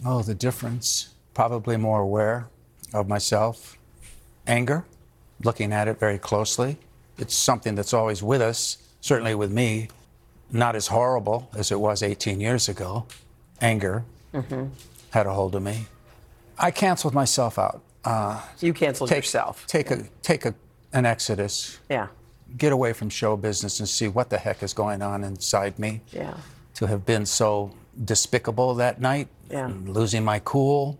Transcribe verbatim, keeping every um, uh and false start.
Oh, the difference. Probably more aware of myself. Anger, looking at it very closely. It's something that's always with us, certainly with me. Not as horrible as it was eighteen years ago. Anger Mm-hmm. had a hold of me. I canceled myself out. Uh, You canceled take, yourself. Take yeah. a take a an exodus. Yeah. Get away from show business and see what the heck is going on inside me. Yeah. To have been so despicable that night, Yeah. losing my cool,